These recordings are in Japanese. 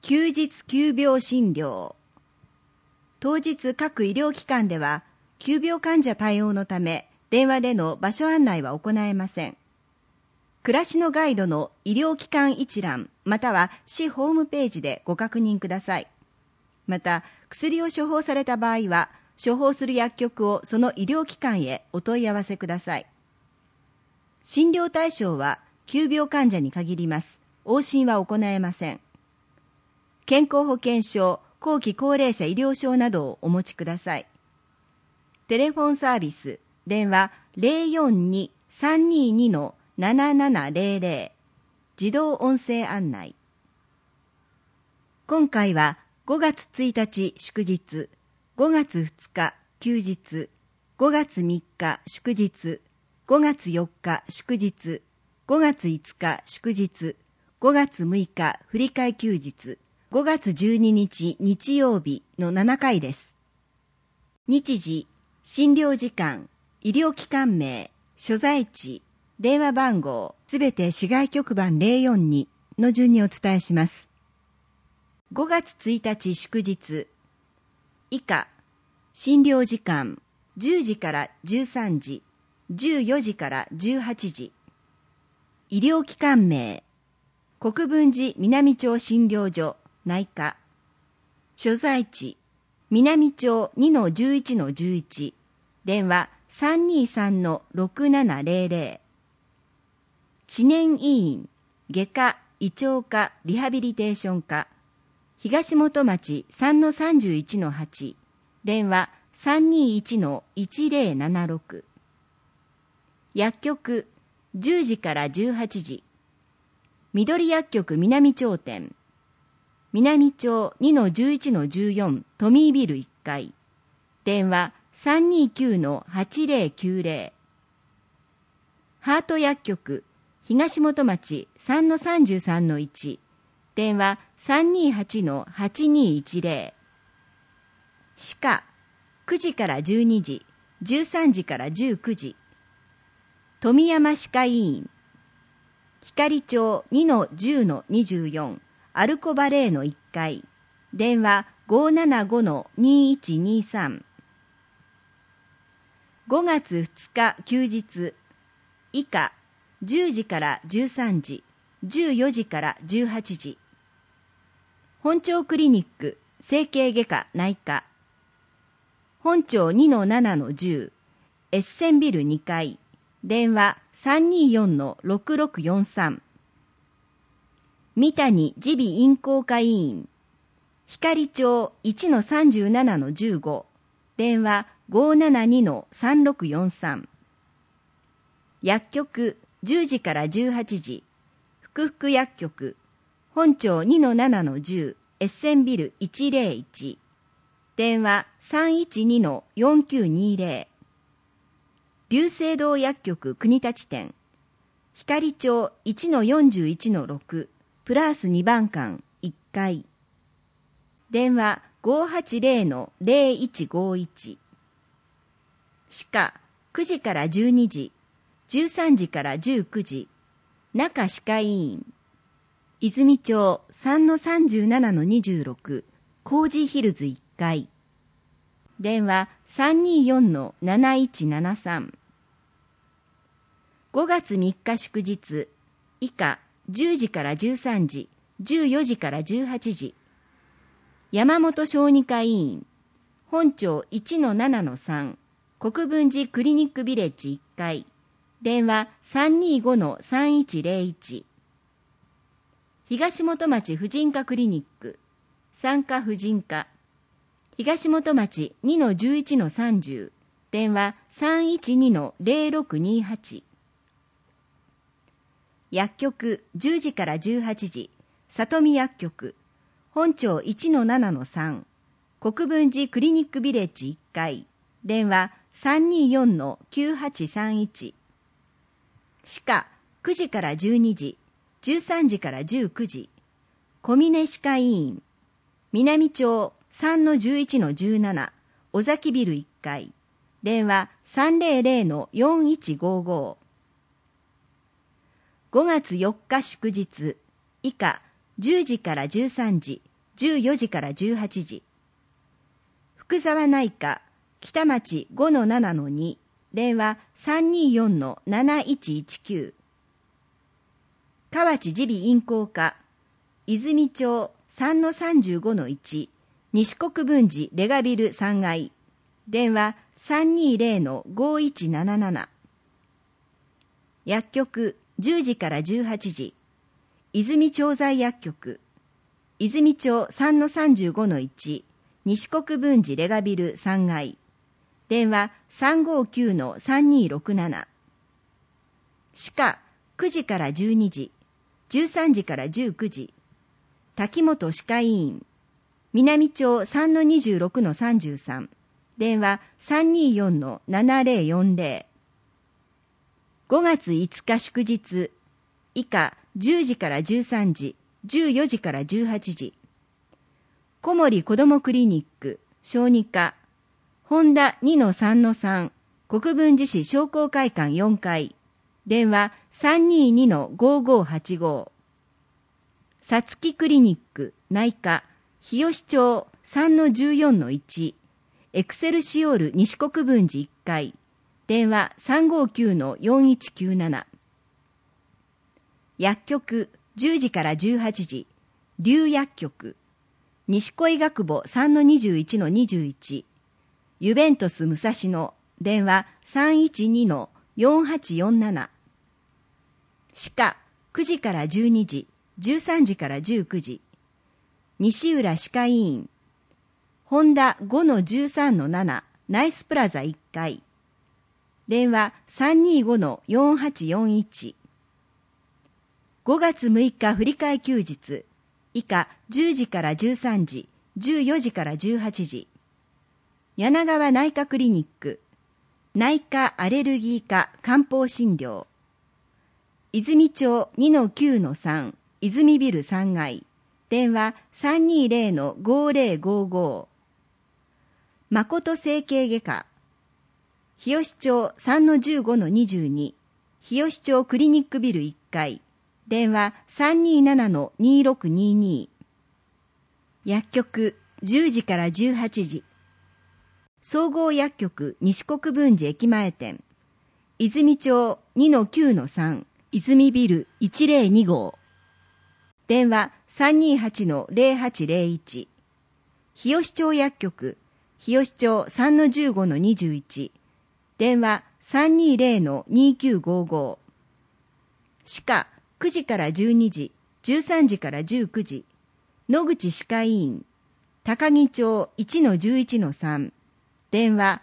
休日急病診療。当日各医療機関では急病患者対応のため電話での場所案内は行えません。暮らしのガイドの医療機関一覧または市ホームページでご確認ください。また薬を処方された場合は処方する薬局をその医療機関へお問い合わせください。診療対象は急病患者に限ります。往診は行えません。健康保険証、後期高齢者医療証などをお持ちください。テレフォンサービス、電話 042-322-7700 自動音声案内。今回は5月1日祝日、5月2日休日、5月3日祝日、5月4日祝日、5月5日祝日、5月6日振り替え休日、5月12日日曜日の7回です。日時、診療時間、医療機関名、所在地、電話番号、すべて市外局番042の順にお伝えします。5月1日祝日、以下、診療時間、10時から13時、14時から18時。医療機関名、国分寺南町診療所内科。所在地、南町 2-11-11 電話 323-6700。知念医院、外科、胃腸科、リハビリテーション科。東本町 3-31-8 電話 321-1076。薬局、10時から18時。緑薬局南町店。南町 2-11-14 トミービル1階。電話 329-8090。ハート薬局、東本町 3-33-1。電話 328-8210。歯科、9時から12時、13時から19時。富山歯科医院。光町 2-10-24 アルコバレーの1階。電話 575-2123。5月2日休日。以下、10時から13時、14時から18時。本町クリニック、整形外科内科。本町 2-7-10 エッセンビル2階。電話 324-6643。三谷耳鼻咽喉科医院。光町 1-37-15 電話 572-3643。薬局、10時から18時。福福薬局。本町 2-7-10 エッセンビル101。電話 312-4920。龍星堂薬局国立店。光町 1-41-6 プラス2番館1階。電話 580-0151。歯科、9時から12時、13時から19時。中歯科医院。泉町 3-37-26 工事ヒルズ1階。電話 324-7173。5月3日祝日。以下、10時から13時、14時から18時。山本小児科医院。本町 1-7-3 国分寺クリニックビレッジ1階。電話 325-3101。東本町婦人科クリニック。産科婦人科。東本町 2-11-30 電話 312-0628。薬局、10時から18時。里見薬局。本町 1-7-3 国分寺クリニックビレッジ1階。電話 324-9831。歯科、9時から12時、13時から19時。小峰歯科医院。南町 3-11-17 尾崎ビル1階。電話 300-4155。5月4日祝日。以下、10時から13時、 14時から18時。福沢内科、北町 5-7-2、電話 324-7119。河内耳鼻咽喉科、泉町 3-35-1、西国分寺レガビル3階、電話 320-5177。薬局10時から18時。泉調剤薬局、泉町 3-35-1、西国分寺レガビル3階、電話 359-3267。歯科9時から12時、13時から19時。滝本歯科医院、南町 3-26-33、電話 324-7040。5月5日祝日、以下10時から13時、14時から18時。小森子どもクリニック、小児科、本田 2-3-3、国分寺市商工会館4階、電話 322-5585。さつきクリニック、内科、日吉町 3-14-1、エクセルシオール西国分寺1階、電話 359-4197。薬局10時から18時、龍薬局、西小医学部 3-21-21、ユベントス武蔵野、電話 312-4847。歯科9時から12時、13時から19時。西浦歯科医院、本田 5-13-7、ナイスプラザ1階、電話 325-4841。5月6日振り替え休日、以下10時から13時、14時から18時。柳川内科クリニック、内科アレルギー科漢方診療、泉町 2-9-3、泉ビル3階、電話 320-5055。誠整形外科、日吉町 3-15-22、日吉町クリニックビル1階、電話 327-2622。薬局10時から18時。総合薬局西国分寺駅前店、泉町 2-9-3、泉ビル102号、電話 328-0801。日吉町薬局、日吉町 3-15-21、電話 320-2955。歯科9時から12時、13時から19時。野口歯科医院、高木町 1-11-3、電話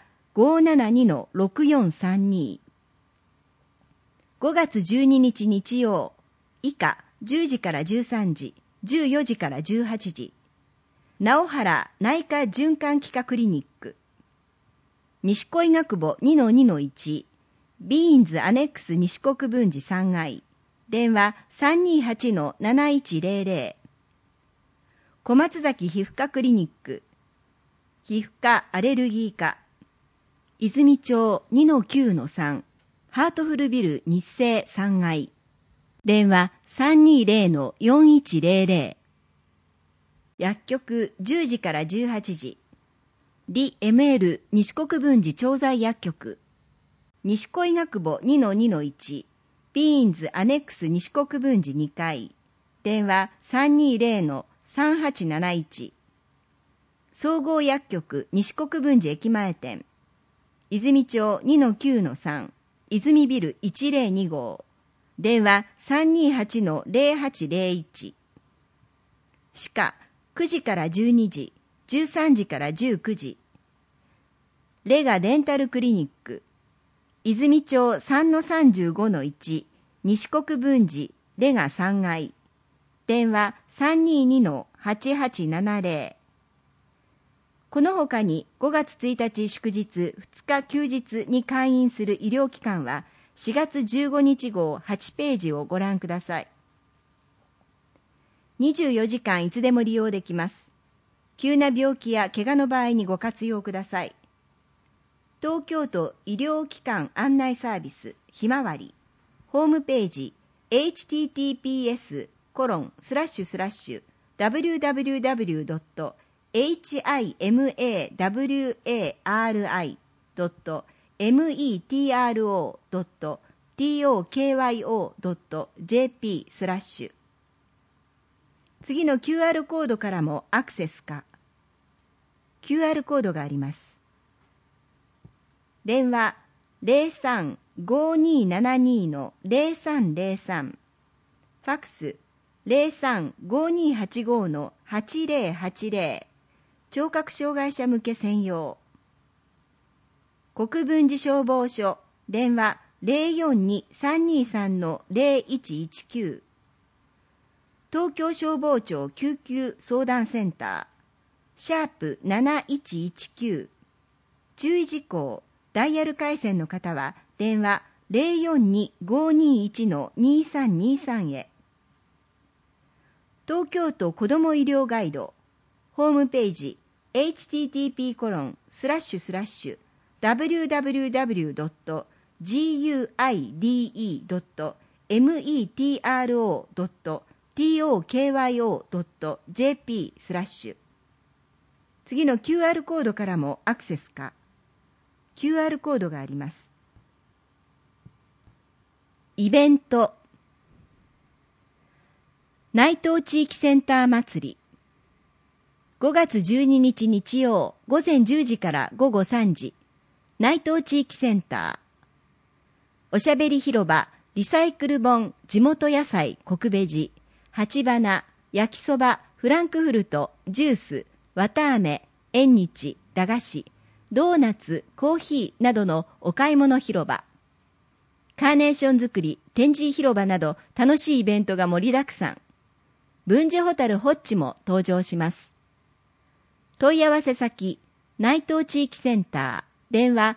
572-6432。5月12日日曜、以下10時から13時、14時から18時。直原内科循環器科クリニック、西小医学部 2-2-1、ビーンズアネックス西国分寺3階、電話 328-7100。小松崎皮膚科クリニック、皮膚科アレルギー科、泉町 2-9-3、ハートフルビル日生3階、電話 320-4100。薬局10時から18時。リ・エムエル西国分寺調剤薬局、西小医学部 2-2-1、ビーンズアネックス西国分寺2階、電話 320-3871。総合薬局西国分寺駅前店、泉町 2-9-3、泉ビル102号、電話 328-0801。歯科9時から12時、13時から19時。レガデンタルクリニック、泉町 3-35-1、西国分寺レガ3階、電話 322-8870。この他に5月1日祝日、2日休日に開院する医療機関は4月15日号8ページをご覧ください。24時間いつでも利用できます。急な病気や怪我の場合にご活用ください。東京都医療機関案内サービスひまわり、ホームページ https:// www.himawari.metro.tokyo.jp/次の QR コードからもアクセスか。QR コードがあります。電話03-5272-0303、ファックス03-5285-8080、聴覚障害者向け専用。国分寺消防署電話042-323-0119、東京消防庁救急相談センター#7119、注意事項、ダイヤル回線の方は電話042-521-2323へ。東京都子ども医療ガイドホームページ http://www.gideo.metro.tokyo.jp/ 次の QR コードからもアクセスか。QR コードがあります。イベント内東地域センター祭り5月12日日曜午前10時から午後3時、内東地域センター。おしゃべり広場、リサイクル本、地元野菜、国ベジ、鉢花、焼きそば、フランクフルト、ジュース、綿あめ、縁日、駄菓子、ドーナツ、コーヒーなどのお買い物広場。カーネーション作り、展示広場など楽しいイベントが盛りだくさん。文治ホタルホッチも登場します。問い合わせ先、内東地域センター、電話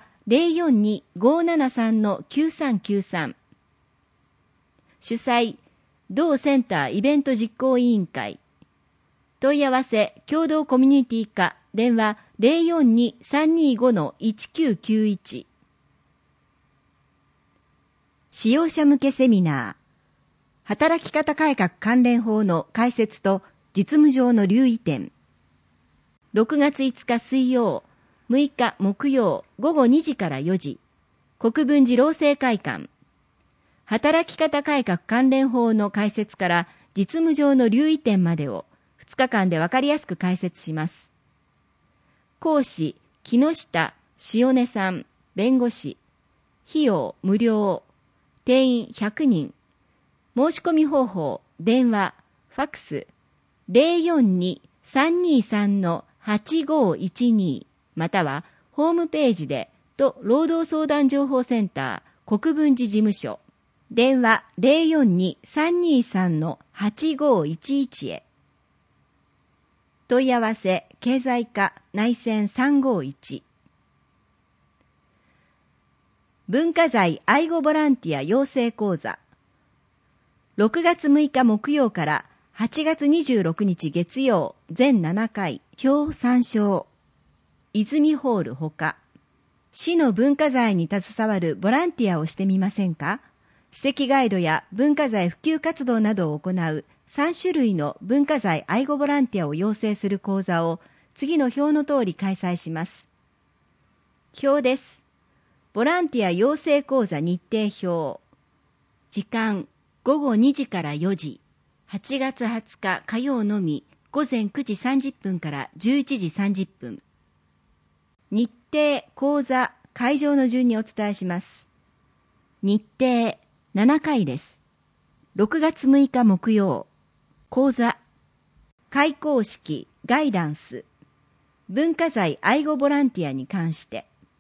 042-573-9393。主催、同センターイベント実行委員会。問い合わせ、共同コミュニティ課、電話042-325-1991。使用者向けセミナー。働き方改革関連法の解説と実務上の留意点。6月5日水曜、6日木曜午後2時から4時、国分寺労政会館。働き方改革関連法の解説から実務上の留意点までを2日間で分かりやすく解説します。講師、木下塩根さん、弁護士。費用無料。定員100人。申し込み方法、電話、ファックス、042-323-8512、またはホームページで、と労働相談情報センター、国分寺事務所、電話042-323-8511へ。問い合わせ、経済課内線351。文化財愛護ボランティア養成講座。6月6日木曜から8月26日月曜全7回表参照。泉ホールほか。市の文化財に携わるボランティアをしてみませんか？史跡ガイドや文化財普及活動などを行う3種類の文化財愛護ボランティアを養成する講座を次の表の通り開催します。表です。ボランティア養成講座日程表。時間午後2時から4時、8月20日火曜のみ、午前9時30分から11時30分。日程、講座、会場の順にお伝えします。日程、7回です。6月6日木曜、講座、開講式、ガイダンス、文化財愛護ボランティアに関して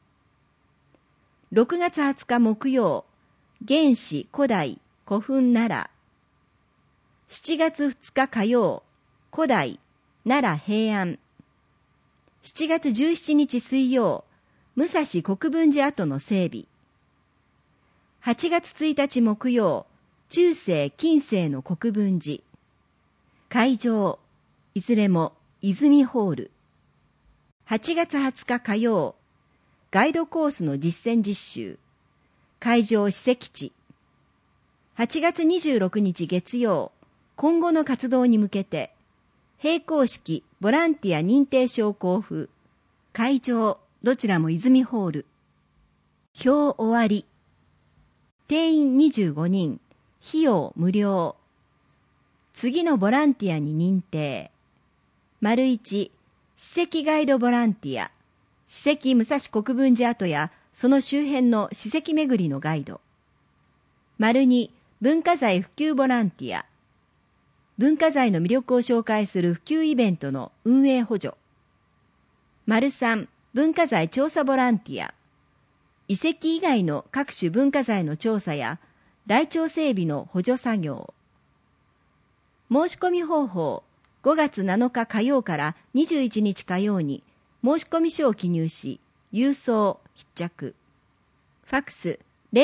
。6月20日木曜、原始古代古墳奈良。7月2日火曜、古代奈良平安。7月17日水曜、武蔵国分寺跡の整備。8月1日木曜、中世近世の国分寺。会場、いずれも泉ホール。8月20日火曜、ガイドコースの実践実習。会場史跡地。8月26日月曜、今後の活動に向けて、 並行式ボランティア認定証交付。会場、どちらも泉ホール。表終わり。定員25人。費用無料。次のボランティアに認定。1、史跡ガイドボランティア。史跡武蔵国分寺跡やその周辺の史跡巡りのガイド。2、文化財普及ボランティア。文化財の魅力を紹介する普及イベントの運営補助。3、文化財調査ボランティア。遺跡以外の各種文化財の調査や台帳整備の補助作業。申し込み方法、5月7日火曜から21日火曜に申し込み書を記入し、郵送、必着。ファックス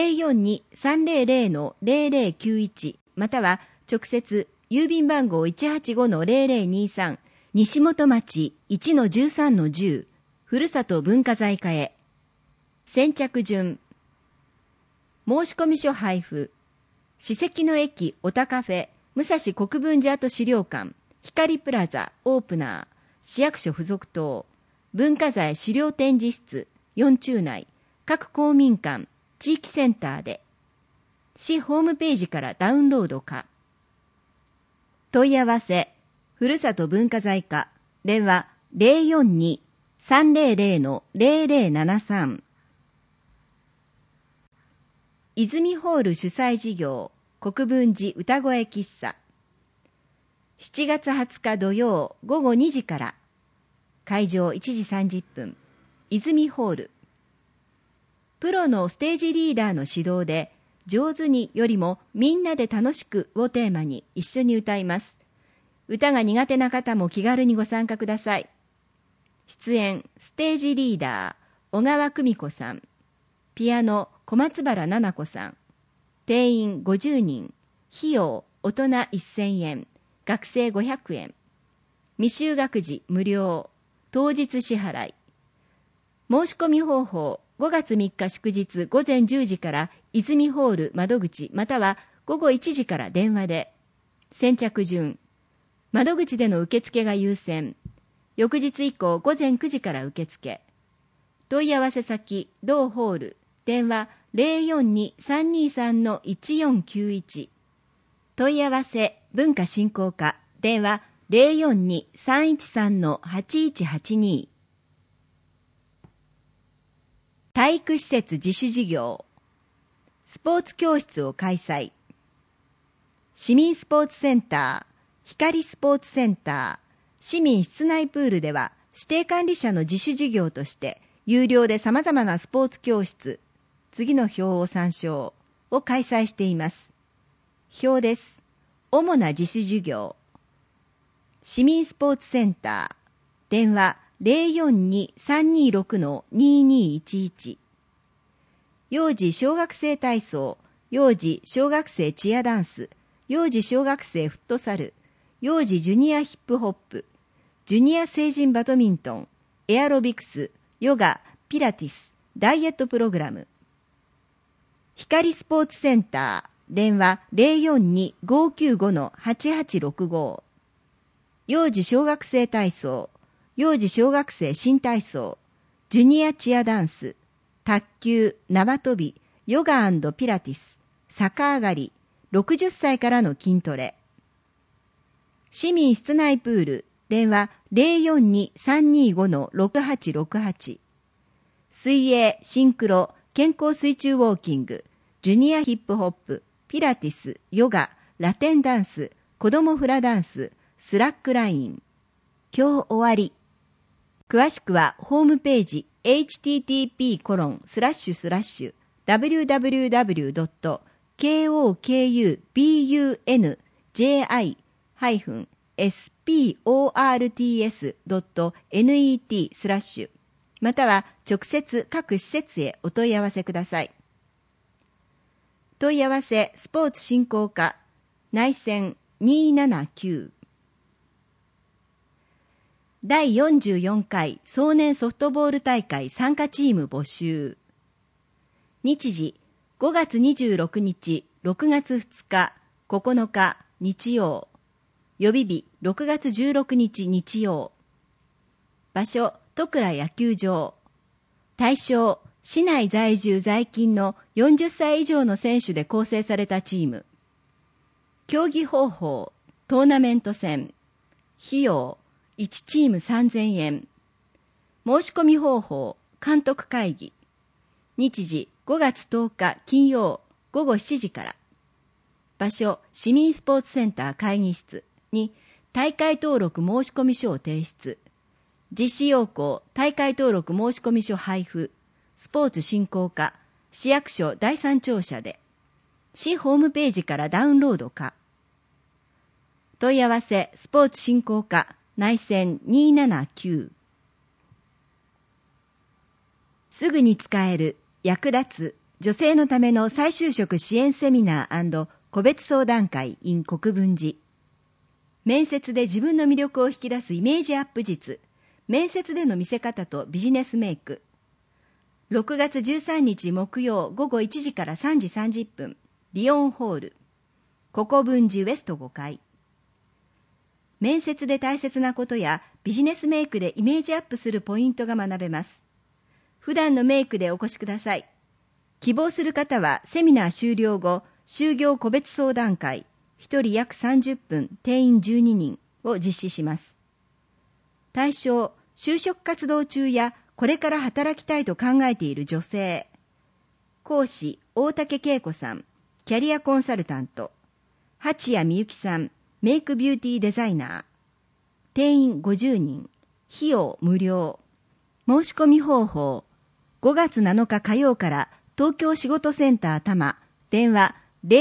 042-300-0091 または直接郵便番号 185-0023 西本町 1-13-10 ふるさと文化財課へ。先着順。申し込み書配布。史跡の駅オタカフェ武蔵国分寺跡資料館光プラザオープナー市役所附属棟文化財資料展示室4中内各公民館地域センターで市ホームページからダウンロードか。問い合わせふるさと文化財課電話 042-300-0073 泉ホール主催事業国分寺歌声喫茶7月20日土曜午後2時から会場1時30分泉ホール。プロのステージリーダーの指導で上手によりもみんなで楽しくをテーマに一緒に歌います。歌が苦手な方も気軽にご参加ください。出演ステージリーダー小川久美子さん、ピアノ小松原奈々子さん。定員50人。費用大人1000円。学生500円。未就学児無料。当日支払い。申し込み方法5月3日祝日午前10時から泉ホール窓口または午後1時から電話で。先着順。窓口での受付が優先。翌日以降午前9時から受付。問い合わせ先同ホール電話 042-323-1491 問い合わせ文化振興課電話 042-313-8182 体育施設自主事業スポーツ教室を開催。市民スポーツセンター光スポーツセンター市民室内プールでは指定管理者の自主事業として有料で様々なスポーツ教室次の表を参照を開催しています。表です。主な自主事業市民スポーツセンター電話 042-326-2211 幼児小学生体操幼児小学生チアダンス幼児小学生フットサル幼児ジュニアヒップホップジュニア成人バドミントンエアロビクスヨガピラティスダイエットプログラム光スポーツセンター電話 042-595-8865 幼児小学生体操幼児小学生新体操ジュニアチアダンス卓球縄跳びヨガ&ピラティス逆上がり60歳からの筋トレ市民室内プール電話 042-325-6868 水泳シンクロ健康水中ウォーキングジュニアヒップホップピラティスヨガラテンダンス子供フラダンススラックライン今日終わり。詳しくはホームページ http://www.kokubunji-sports.net または直接各施設へお問い合わせください。問い合わせスポーツ振興課内線279第44回壮年ソフトボール大会参加チーム募集。日時5月26日、6月2日、9日日曜。 予備日6月16日日曜。場所、戸倉野球場。対象、市内在住在勤の40歳以上の選手で構成されたチーム。競技方法、トーナメント戦。費用、1チーム3000円。申し込み方法、監督会議。日時、5月10日金曜午後7時から。場所、市民スポーツセンター会議室に大会登録申込書を提出。実施要項、大会登録申込書配布。スポーツ振興課、市役所第三庁舎で。市ホームページからダウンロードか。問い合わせ、スポーツ振興課、内線279。すぐに使える、役立つ、女性のための再就職支援セミナー&個別相談会 in 国分寺。面接で自分の魅力を引き出すイメージアップ術。面接での見せ方とビジネスメイク。6月13日木曜午後1時から3時30分。リオンホール。国分寺ウエスト5階。面接で大切なことやビジネスメイクでイメージアップするポイントが学べます。普段のメイクでお越しください。希望する方はセミナー終了後、就業個別相談会、1人約30分、定員12人を実施します。対象、就職活動中やこれから働きたいと考えている女性。講師、大竹恵子さん、キャリアコンサルタント。八谷美幸さん、メイクビューティーデザイナー。定員50人。費用無料。申し込み方法。5月7日火曜から東京仕事センター多摩、電話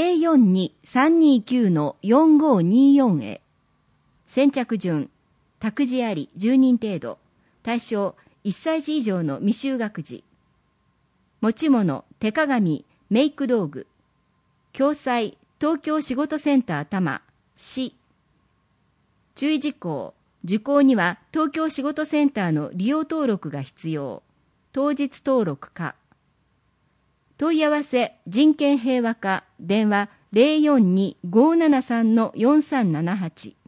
042-329-4524 へ。先着順。託児あり10人程度。対象1歳児以上の未就学児。持ち物、手鏡、メイク道具。共催、東京仕事センター多摩、市。注意事項、受講には東京仕事センターの利用登録が必要。当日登録か。問い合わせ、人権平和課、電話 042-573-4378。